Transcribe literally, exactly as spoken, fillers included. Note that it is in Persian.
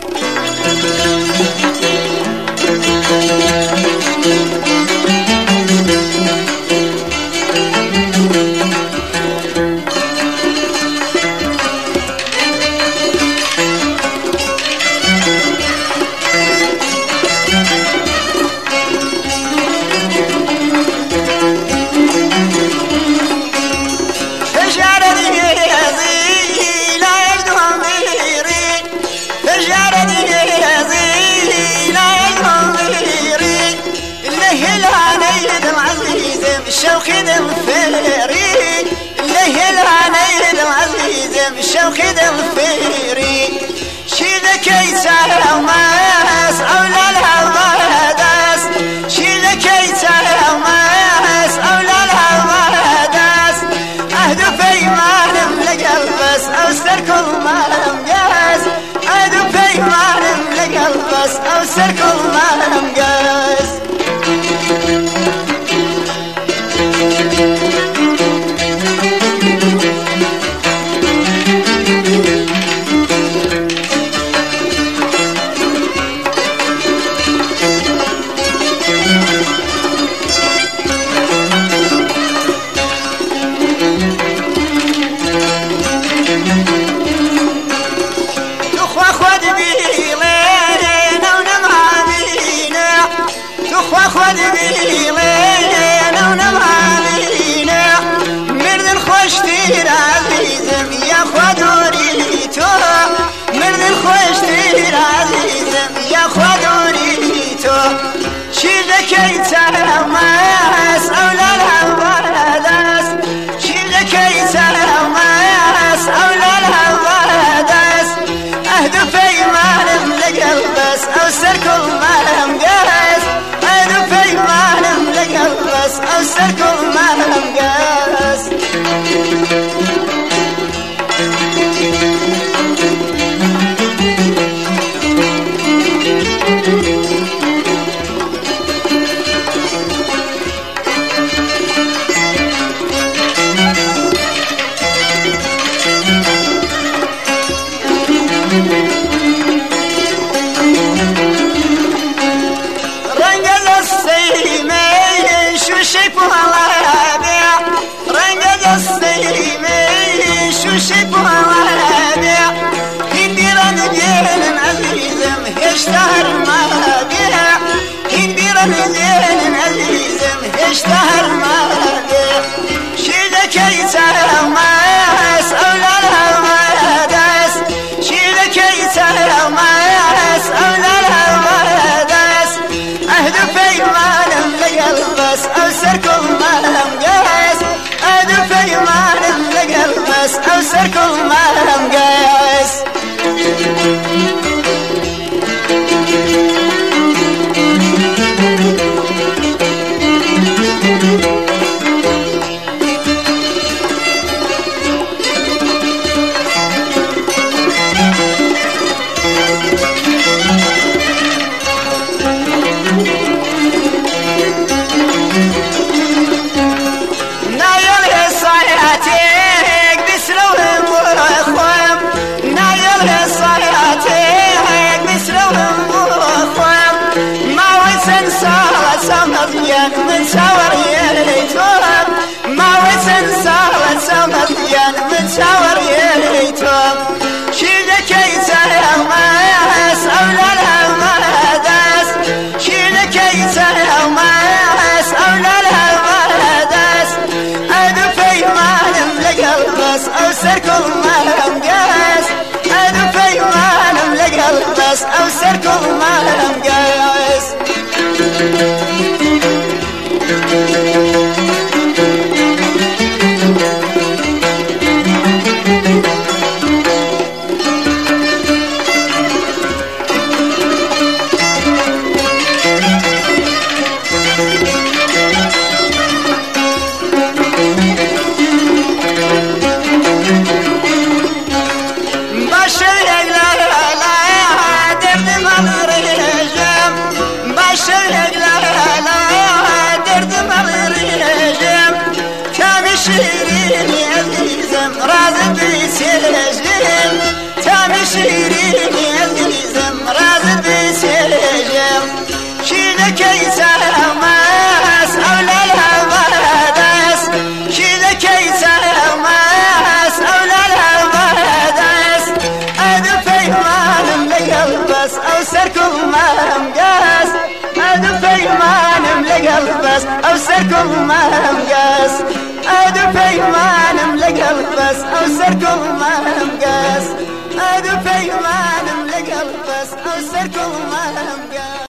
الشوق دم فيري اللي العنايد العزيزة الشوق دم فيري شيلك يسار وماس أولى الهوادس شيلك يسار وماس أولى الهوادس أهدو في مالم لقلبس أوسر كل مالم قاس أهدو في مالم لقلبس أوسر كل مالم قاس خذ بيلينا ونمهالينا مرد الخوش تير عزيزم يا خدوريتو مرد الخوش تير عزيزم يا خدوريتو شيلك يتلمس أولى الهوادس شيلك يتلمس أولى الهوادس أهدو في مالم لقلبس أوسر كل مالم قاس مالم لقلبس أوسر كل مالم قاس اشتهر ما بيع كبيرة زين عزيزم اشتهر ما بيع شيلك يتلمس أولى الهوادس شيلك يتلمس أولى الهوادس أهدو في مالم لقلبس أوسر كل مالم قاس أهدو في مالم لقلبس أوسر كل مالم قاس من سوريتهم ما وسن صارت سمضيان من سوريتهم شيلك يتلمس أولى الهوادس شيلك يتلمس أولى الهوادس أدو في مالم لقلبس أوسر كل مالم قاس أدو في مالم لقلبس أوسر كل مالم قاس شيرين عزيزم رازق بيسجن تامي شيرين عزيزم او سر كل ما مقاس ادو فيمانم لقلبس او سر كل ما مقاس ادو فيمانم لقلبس او سر كل ما مقاس ادو فيمانم لقلبس او سر كل ما مقاس